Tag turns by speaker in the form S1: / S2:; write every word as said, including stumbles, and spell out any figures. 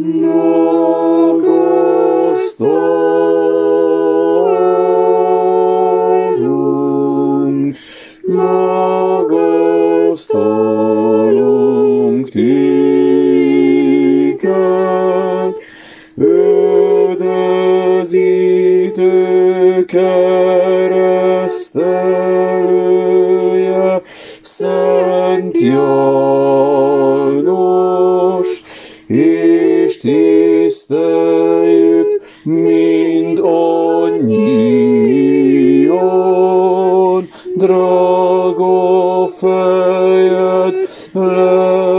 S1: Magasztalunk, magasztalunk Téket, üdvözítő keresztelője, Szent János, és tiszteljük mindannyian, drága fejed le